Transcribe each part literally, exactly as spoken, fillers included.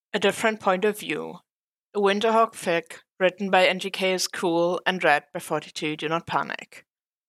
A Different Point of View. A Winterhawk fic written by N G K is cool and read by forty-two Do Not Panic.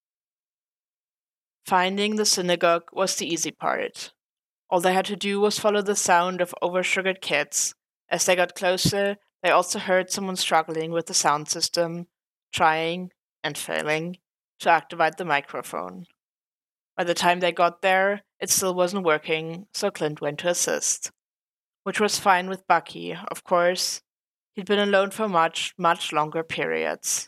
Finding the synagogue was the easy part. All they had to do was follow the sound of oversugared kids. As they got closer, they also heard someone struggling with the sound system, trying, and failing, to activate the microphone. By the time they got there, it still wasn't working, so Clint went to assist. Which was fine with Bucky, of course. He'd been alone for much, much longer periods.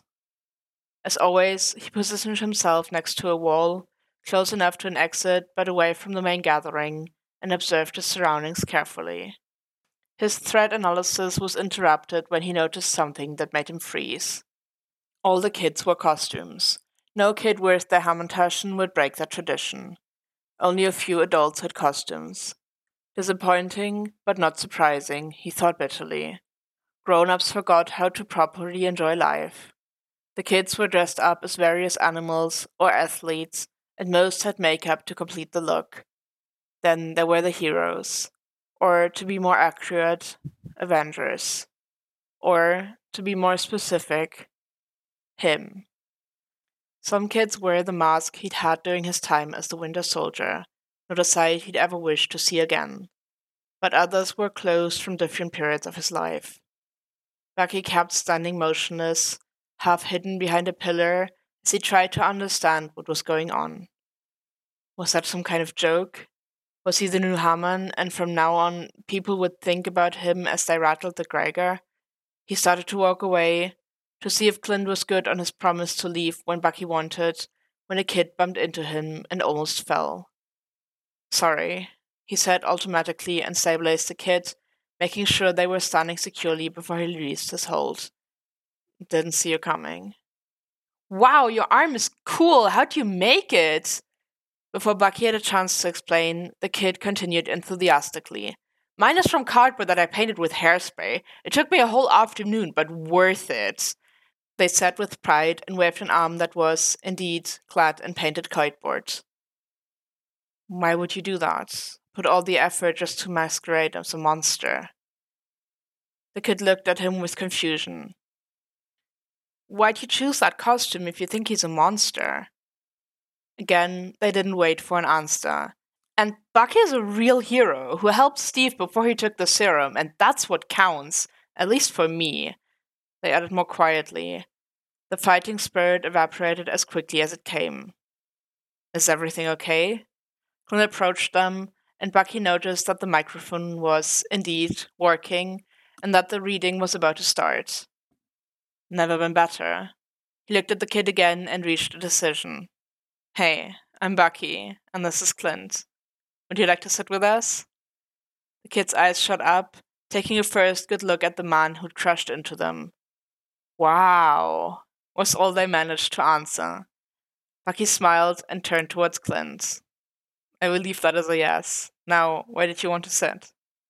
As always, he positioned himself next to a wall, close enough to an exit but away from the main gathering, and observed his surroundings carefully. His threat analysis was interrupted when he noticed something that made him freeze. All the kids wore costumes. No kid worth their Hamantaschen would break that tradition. Only a few adults had costumes. Disappointing, but not surprising, he thought bitterly. Grown-ups forgot how to properly enjoy life. The kids were dressed up as various animals or athletes, and most had makeup to complete the look. Then there were the heroes. Or, to be more accurate, Avengers. Or, to be more specific, him. Some kids wear the mask he'd had during his time as the Winter Soldier, not a sight he'd ever wish to see again. But others were clothes from different periods of his life. Bucky kept standing motionless, half hidden behind a pillar, as he tried to understand what was going on. Was that some kind of joke? Was he the new Haman, and from now on, people would think about him as they rattled the Gregor? He started to walk away, to see if Clint was good on his promise to leave when Bucky wanted, when a kid bumped into him and almost fell. Sorry, he said automatically and stabilized the kid, making sure they were standing securely before he released his hold. Didn't see you coming. Wow, your arm is cool. How'd you make it? Before Bucky had a chance to explain, the kid continued enthusiastically. Mine is from cardboard that I painted with hairspray. It took me a whole afternoon, but worth it. They said with pride and waved an arm that was, indeed, clad in painted cardboard. Why would you do that? Put all the effort just to masquerade as a monster? The kid looked at him with confusion. Why'd you choose that costume if you think he's a monster? Again, they didn't wait for an answer. And Bucky is a real hero who helped Steve before he took the serum, and that's what counts, at least for me. They added more quietly. The fighting spirit evaporated as quickly as it came. Is everything okay? Clint approached them, and Bucky noticed that the microphone was, indeed, working, and that the reading was about to start. Never been better. He looked at the kid again and reached a decision. Hey, I'm Bucky, and this is Clint. Would you like to sit with us? The kid's eyes shot up, taking a first good look at the man who'd crushed into them. Wow, was all they managed to answer. Bucky smiled and turned towards Clint. I will leave that as a yes. Now, where did you want to sit?